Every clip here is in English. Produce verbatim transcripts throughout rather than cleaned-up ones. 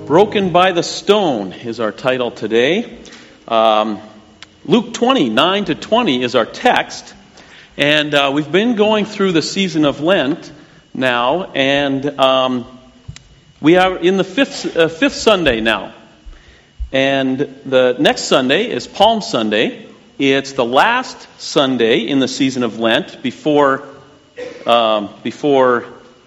Broken by the Stone is our title today. Um, Luke twenty, nine to twenty is our text. And uh, we've been going through the season of Lent now. And um, we are in the fifth, uh, fifth Sunday now. And the next Sunday is Palm Sunday. It's the last Sunday in the season of Lent before, um, before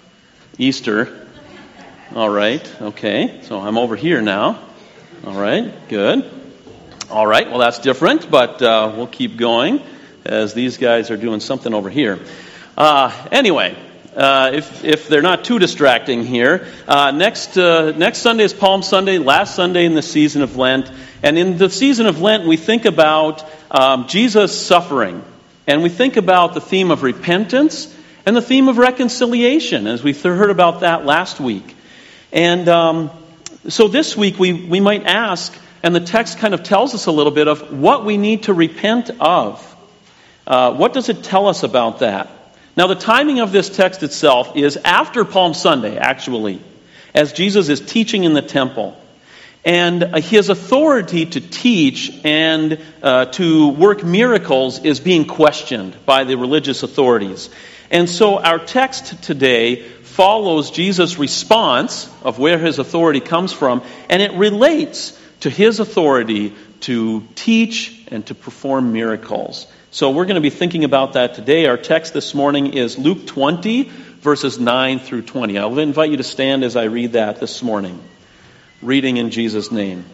Easter. All right, okay, so I'm over here now. All right, good. All right, well that's different, but uh, we'll keep going as these guys are doing something over here. Uh, anyway, uh, if if they're not too distracting here, uh, next uh, next Sunday is Palm Sunday, last Sunday in the season of Lent. And in the season of Lent, we think about um, Jesus' suffering. And we think about the theme of repentance and the theme of reconciliation, as we heard about that last week. And um, so this week we, we might ask, and the text kind of tells us a little bit of what we need to repent of. Uh, what does it tell us about that? Now the timing of this text itself is after Palm Sunday, actually, as Jesus is teaching in the temple. And his authority to teach and uh, to work miracles is being questioned by the religious authorities. And so our text today follows Jesus' response of where his authority comes from, and it relates to his authority to teach and to perform miracles. So we're going to be thinking about that today. Our text this morning is Luke twenty, verses nine through twenty. I'll invite you to stand as I read that this morning. Reading in Jesus' name.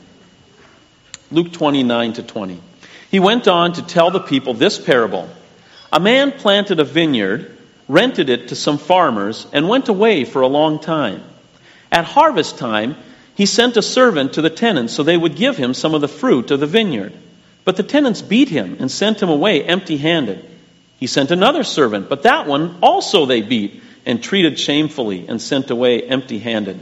Luke twenty, nine to twenty. He went on to tell the people this parable. A man planted a vineyard, rented it to some farmers, and went away for a long time. At harvest time, he sent a servant to the tenants so they would give him some of the fruit of the vineyard. But the tenants beat him and sent him away empty-handed. He sent another servant, but that one also they beat and treated shamefully and sent away empty-handed.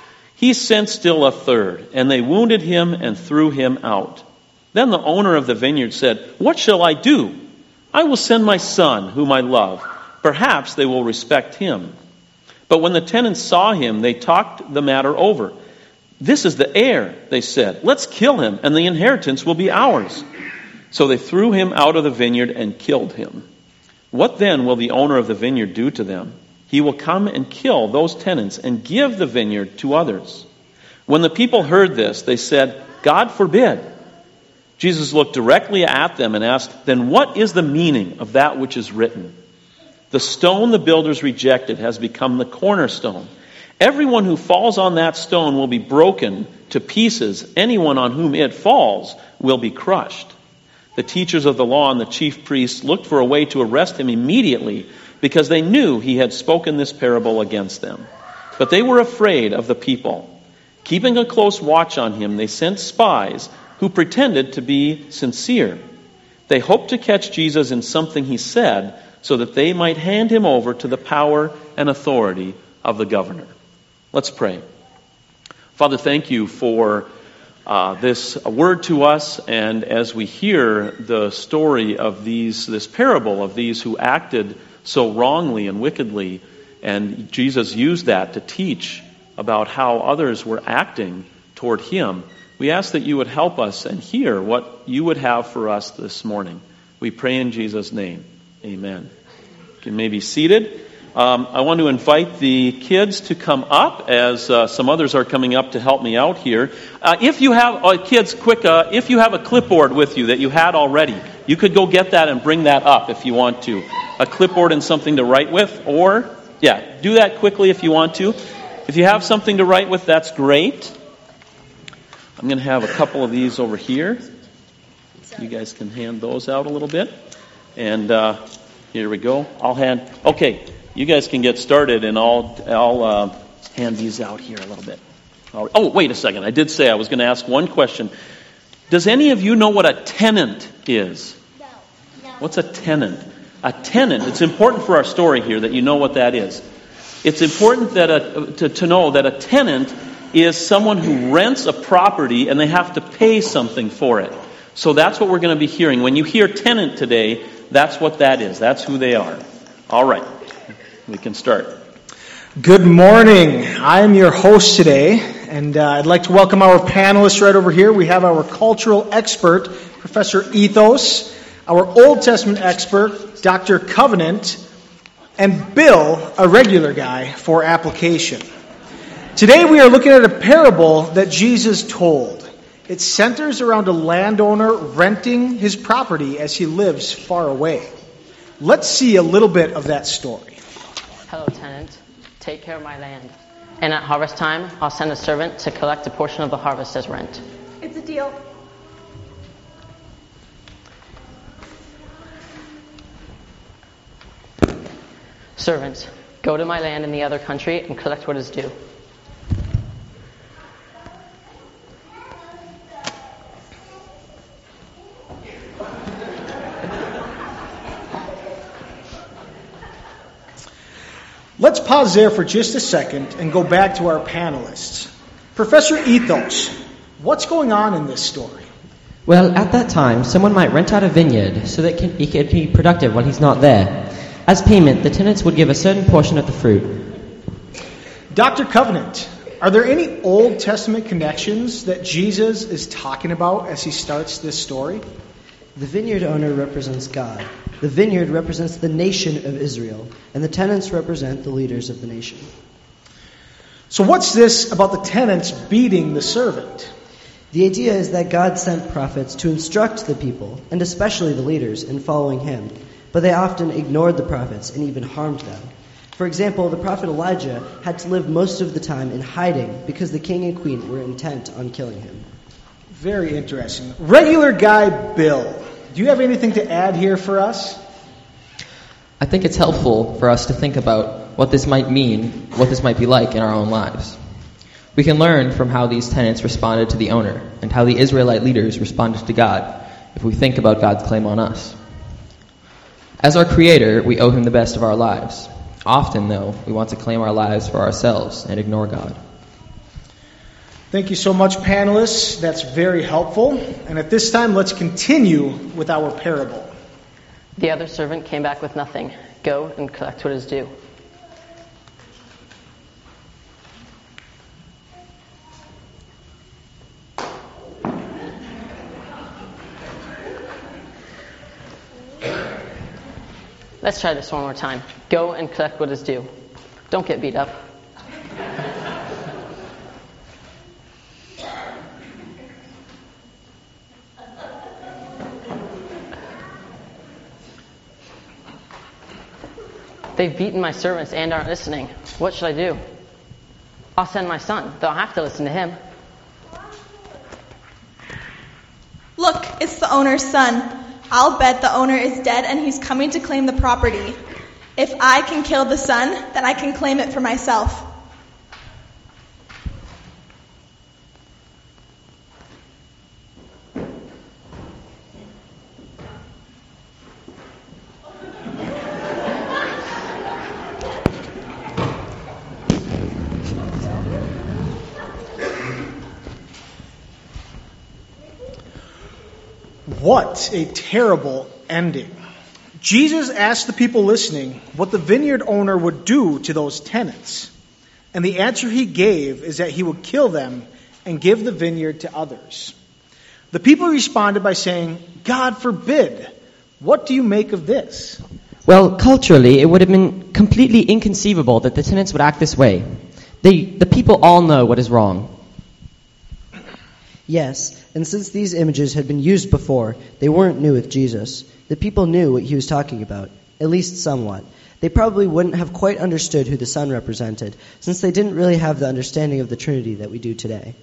He sent still a third, and they wounded him and threw him out. Then the owner of the vineyard said, "What shall I do? I will send my son, whom I love. Perhaps they will respect him." But when the tenants saw him, they talked the matter over. "This is the heir," they said. "Let's kill him, and the inheritance will be ours." So they threw him out of the vineyard and killed him. What then will the owner of the vineyard do to them? He will come and kill those tenants and give the vineyard to others. When the people heard this, they said, "God forbid." Jesus looked directly at them and asked, "Then what is the meaning of that which is written? The stone the builders rejected has become the cornerstone. Everyone who falls on that stone will be broken to pieces. Anyone on whom it falls will be crushed." The teachers of the law and the chief priests looked for a way to arrest him immediately because they knew he had spoken this parable against them. But they were afraid of the people. Keeping a close watch on him, they sent spies who pretended to be sincere. They hoped to catch Jesus in something he said, so that they might hand him over to the power and authority of the governor. Let's pray. Father, thank you for uh, this word to us, and as we hear the story of these, this parable of these who acted so wrongly and wickedly, and Jesus used that to teach about how others were acting toward him, we ask that you would help us and hear what you would have for us this morning. We pray in Jesus' name. Amen. You may be seated. Um, I want to invite the kids to come up as uh, some others are coming up to help me out here. Uh, if you have, uh, kids, quick, uh, if you have a clipboard with you that you had already, you could go get that and bring that up if you want to. A clipboard and something to write with, or, yeah, do that quickly if you want to. If you have something to write with, that's great. I'm going to have a couple of these over here. You guys can hand those out a little bit. And uh, here we go. I'll hand. Okay, you guys can get started, and I'll I'll uh, hand these out here a little bit. All right. Oh, wait a second. I did say I was going to ask one question. Does any of you know what a tenant is? No. No. What's a tenant? A tenant. It's important for our story here that you know what that is. It's important that a, to, to know that a tenant is someone who rents a property and they have to pay something for it. So that's what we're going to be hearing. When you hear tenant today, that's what that is. That's who they are. All right. We can start. Good morning. I'm your host today, And uh, I'd like to welcome our panelists right over here. We have our cultural expert, Professor Ethos, our Old Testament expert, Doctor Covenant, and Bill, a regular guy for application. Today we are looking at a parable that Jesus told. It centers around a landowner renting his property as he lives far away. Let's see a little bit of that story. Hello, tenant. Take care of my land. And at harvest time, I'll send a servant to collect a portion of the harvest as rent. It's a deal. Servants, go to my land in the other country and collect what is due. Let's pause there for just a second and go back to our panelists. Professor Ethos, what's going on in this story? Well, at that time, someone might rent out a vineyard so that he could be productive while he's not there. As payment, the tenants would give a certain portion of the fruit. Doctor Covenant, are there any Old Testament connections that Jesus is talking about as he starts this story? The vineyard owner represents God. The vineyard represents the nation of Israel, and the tenants represent the leaders of the nation. So what's this about the tenants beating the servant? The idea is that God sent prophets to instruct the people, and especially the leaders, in following him, but they often ignored the prophets and even harmed them. For example, the prophet Elijah had to live most of the time in hiding because the king and queen were intent on killing him. Very interesting. Regular guy Bill, do you have anything to add here for us? I think it's helpful for us to think about what this might mean, what this might be like in our own lives. We can learn from how these tenants responded to the owner and how the Israelite leaders responded to God if we think about God's claim on us. As our Creator, we owe him the best of our lives. Often, though, we want to claim our lives for ourselves and ignore God. Thank you so much, panelists. That's very helpful. And at this time, let's continue with our parable. The other servant came back with nothing. Go and collect what is due. Let's try this one more time. Go and collect what is due. Don't get beat up. They've beaten my servants and aren't listening. What should I do? I'll send my son. They'll have to listen to him. Look, it's the owner's son. I'll bet the owner is dead and he's coming to claim the property. If I can kill the son, then I can claim it for myself. What a terrible ending. Jesus asked the people listening what the vineyard owner would do to those tenants. And the answer he gave is that he would kill them and give the vineyard to others. The people responded by saying, "God forbid. What do you make of this?" Well, culturally, it would have been completely inconceivable that the tenants would act this way. They, the people all know what is wrong. Yes, and since these images had been used before, they weren't new with Jesus. The people knew what he was talking about, at least somewhat. They probably wouldn't have quite understood who the Son represented, since they didn't really have the understanding of the Trinity that we do today.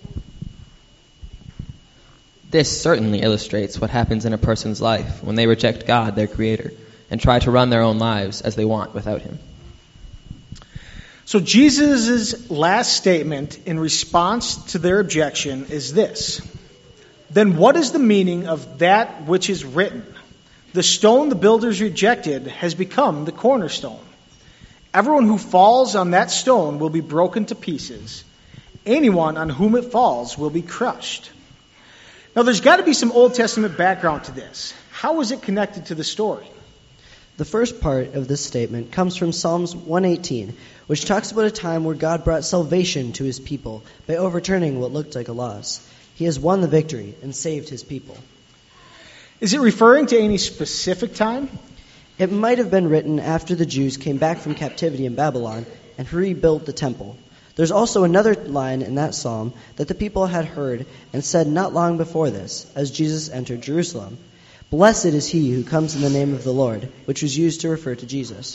This certainly illustrates what happens in a person's life when they reject God, their Creator, and try to run their own lives as they want without him. So Jesus' last statement in response to their objection is this: "Then what is the meaning of that which is written? The stone the builders rejected has become the cornerstone. Everyone who falls on that stone will be broken to pieces. Anyone on whom it falls will be crushed." Now there's got to be some Old Testament background to this. How is it connected to the story? The first part of this statement comes from Psalms one eighteen, which talks about a time where God brought salvation to his people by overturning what looked like a loss. He has won the victory and saved his people. Is it referring to any specific time? It might have been written after the Jews came back from captivity in Babylon and rebuilt the temple. There's also another line in that psalm that the people had heard and said not long before this, as Jesus entered Jerusalem. Blessed is he who comes in the name of the Lord, which was used to refer to Jesus.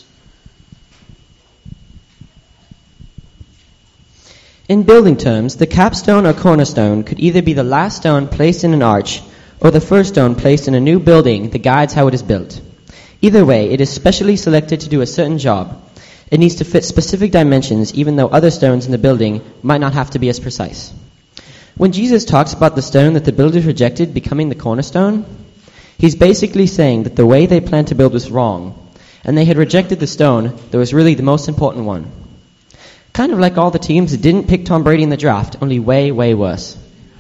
In building terms, the capstone or cornerstone could either be the last stone placed in an arch or the first stone placed in a new building that guides how it is built. Either way, it is specially selected to do a certain job. It needs to fit specific dimensions, even though other stones in the building might not have to be as precise. When Jesus talks about the stone that the builders rejected becoming the cornerstone, he's basically saying that the way they planned to build was wrong, and they had rejected the stone that was really the most important one. Kind of like all the teams that didn't pick Tom Brady in the draft, only way, way worse.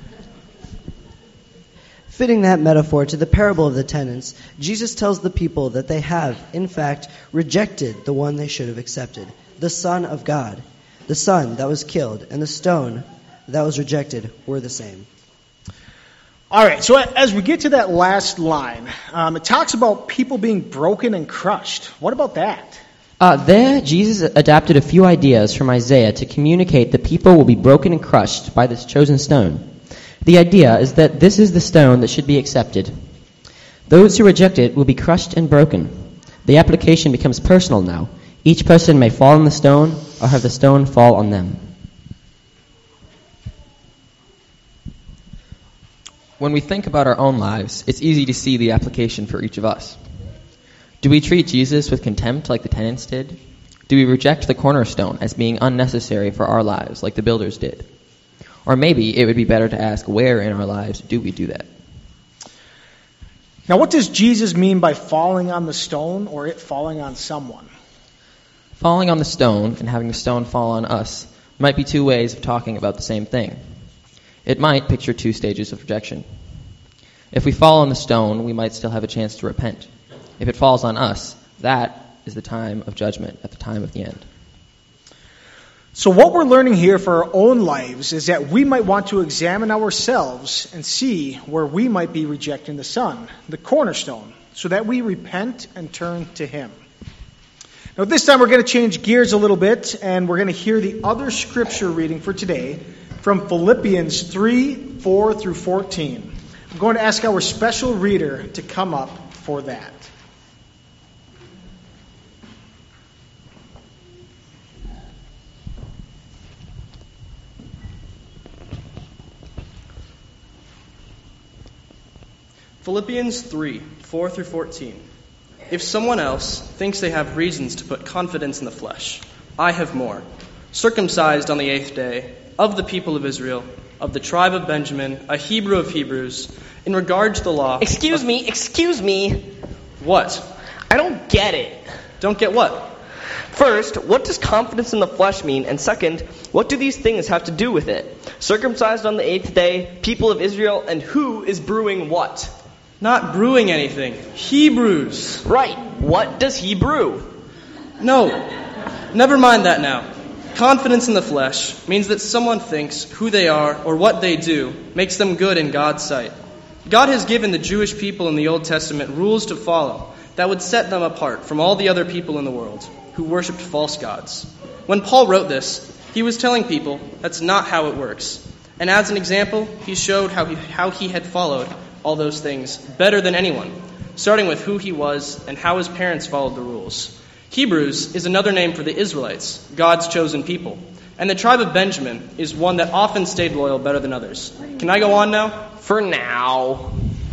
Fitting that metaphor to the parable of the tenants, Jesus tells the people that they have, in fact, rejected the one they should have accepted, the Son of God. The Son that was killed and the stone that was rejected were the same. All right, so as we get to that last line, um, it talks about people being broken and crushed. What about that? Uh, there, Jesus adapted a few ideas from Isaiah to communicate that people will be broken and crushed by this chosen stone. The idea is that this is the stone that should be accepted. Those who reject it will be crushed and broken. The application becomes personal now. Each person may fall on the stone or have the stone fall on them. When we think about our own lives, it's easy to see the application for each of us. Do we treat Jesus with contempt like the tenants did? Do we reject the cornerstone as being unnecessary for our lives like the builders did? Or maybe it would be better to ask, where in our lives do we do that? Now, what does Jesus mean by falling on the stone or it falling on someone? Falling on the stone and having the stone fall on us might be two ways of talking about the same thing. It might picture two stages of rejection. If we fall on the stone, we might still have a chance to repent. If it falls on us, that is the time of judgment, at the time of the end. So what we're learning here for our own lives is that we might want to examine ourselves and see where we might be rejecting the Son, the cornerstone, so that we repent and turn to Him. Now this time we're going to change gears a little bit, and we're going to hear the other scripture reading for today from Philippians three, four through fourteen. I'm going to ask our special reader to come up for that. Philippians three, four through fourteen. If someone else thinks they have reasons to put confidence in the flesh, I have more. Circumcised on the eighth day, of the people of Israel, of the tribe of Benjamin, a Hebrew of Hebrews, in regard to the law... Excuse of, me, excuse me. What? I don't get it. Don't get what? First, what does confidence in the flesh mean? And second, what do these things have to do with it? Circumcised on the eighth day, people of Israel, and who is brewing what? Not brewing anything. Hebrews. Right. What does he brew? No. Never mind that now. Confidence in the flesh means that someone thinks who they are or what they do makes them good in God's sight. God has given the Jewish people in the Old Testament rules to follow that would set them apart from all the other people in the world who worshipped false gods. When Paul wrote this, he was telling people that's not how it works. And as an example, he showed how he, how he had followed all those things better than anyone, starting with who he was and how his parents followed the rules. Hebrews is another name for the Israelites, God's chosen people. And the tribe of Benjamin is one that often stayed loyal better than others. Can I go on now? For now.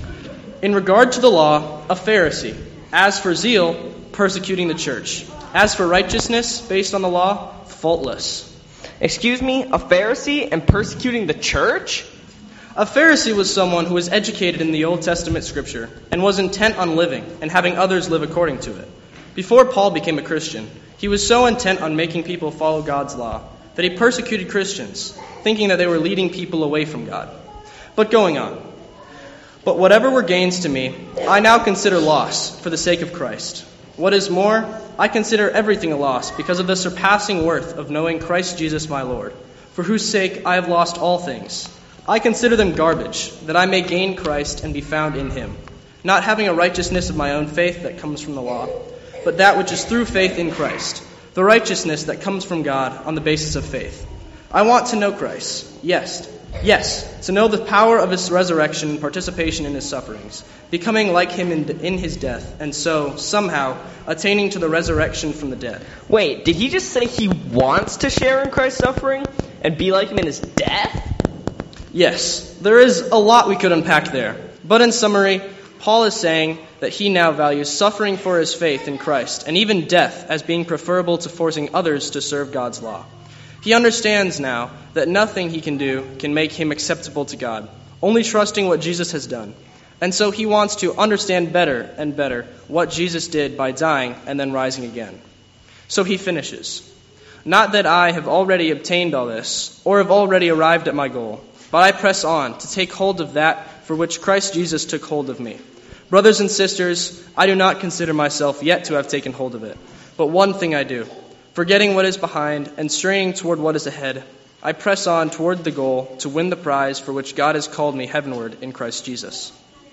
In regard to the law, a Pharisee. As for zeal, persecuting the church. As for righteousness based on the law, faultless. Excuse me, a Pharisee and persecuting the church? A Pharisee was someone who was educated in the Old Testament scripture and was intent on living and having others live according to it. Before Paul became a Christian, he was so intent on making people follow God's law that he persecuted Christians, thinking that they were leading people away from God. But going on. But whatever were gains to me, I now consider loss for the sake of Christ. What is more, I consider everything a loss because of the surpassing worth of knowing Christ Jesus my Lord, for whose sake I have lost all things. I consider them garbage, that I may gain Christ and be found in him, not having a righteousness of my own faith that comes from the law, but that which is through faith in Christ, the righteousness that comes from God on the basis of faith. I want to know Christ, yes, yes, to know the power of his resurrection and participation in his sufferings, becoming like him in, in his death, and so, somehow, attaining to the resurrection from the dead. Wait, did he just say he wants to share in Christ's suffering and be like him in his death? Yes, there is a lot we could unpack there. But in summary, Paul is saying that he now values suffering for his faith in Christ and even death as being preferable to forcing others to serve God's law. He understands now that nothing he can do can make him acceptable to God, only trusting what Jesus has done. And so he wants to understand better and better what Jesus did by dying and then rising again. So he finishes, "Not that I have already obtained all this, or have already arrived at my goal, but I press on to take hold of that for which Christ Jesus took hold of me. Brothers and sisters, I do not consider myself yet to have taken hold of it. But one thing I do, forgetting what is behind and straining toward what is ahead, I press on toward the goal to win the prize for which God has called me heavenward in Christ Jesus."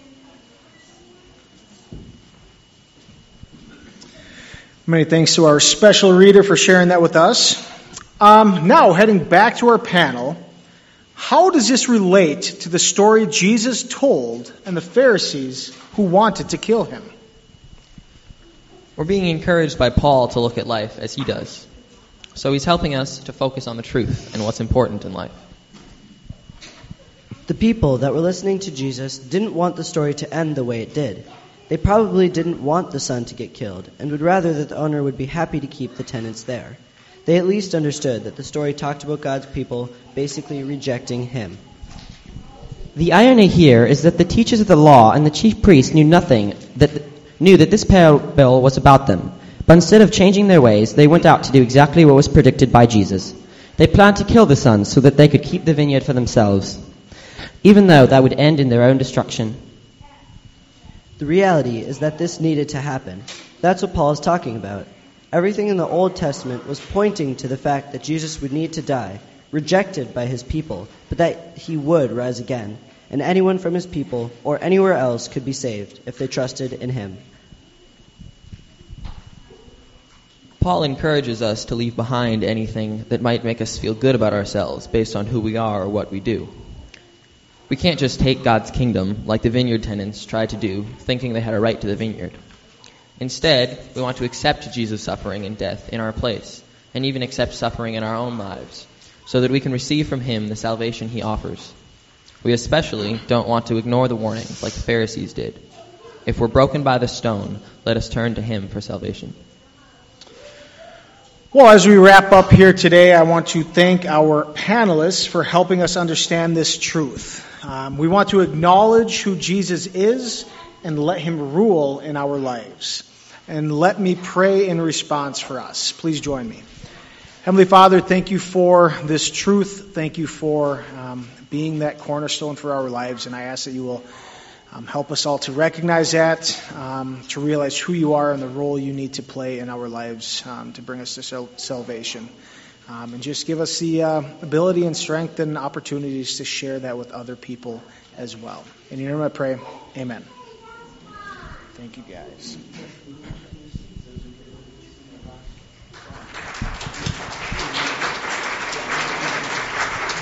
Many thanks to our special reader for sharing that with us. Um, now, heading back to our panel, how does this relate to the story Jesus told and the Pharisees who wanted to kill him? We're being encouraged by Paul to look at life as he does. So he's helping us to focus on the truth and what's important in life. The people that were listening to Jesus didn't want the story to end the way it did. They probably didn't want the son to get killed and would rather that the owner would be happy to keep the tenants there. They at least understood that the story talked about God's people basically rejecting him. The irony here is that the teachers of the law and the chief priests knew nothing that knew that this parable was about them. But instead of changing their ways, they went out to do exactly what was predicted by Jesus. They planned to kill the son so that they could keep the vineyard for themselves, even though that would end in their own destruction. The reality is that this needed to happen. That's what Paul is talking about. Everything in the Old Testament was pointing to the fact that Jesus would need to die, rejected by his people, but that he would rise again, and anyone from his people or anywhere else could be saved if they trusted in him. Paul encourages us to leave behind anything that might make us feel good about ourselves based on who we are or what we do. We can't just take God's kingdom like the vineyard tenants tried to do, thinking they had a right to the vineyard. Instead, we want to accept Jesus' suffering and death in our place, and even accept suffering in our own lives, so that we can receive from him the salvation he offers. We especially don't want to ignore the warnings like the Pharisees did. If we're broken by the stone, let us turn to him for salvation. Well, as we wrap up here today, I want to thank our panelists for helping us understand this truth. Um, we want to acknowledge who Jesus is and let him rule in our lives. And let me pray in response for us. Please join me. Heavenly Father, thank you for this truth. Thank you for um, being that cornerstone for our lives. And I ask that you will um, help us all to recognize that, um, to realize who you are and the role you need to play in our lives um, to bring us to sal- salvation. Um, and just give us the uh, ability and strength and opportunities to share that with other people as well. In your name I pray, amen. Thank you, guys.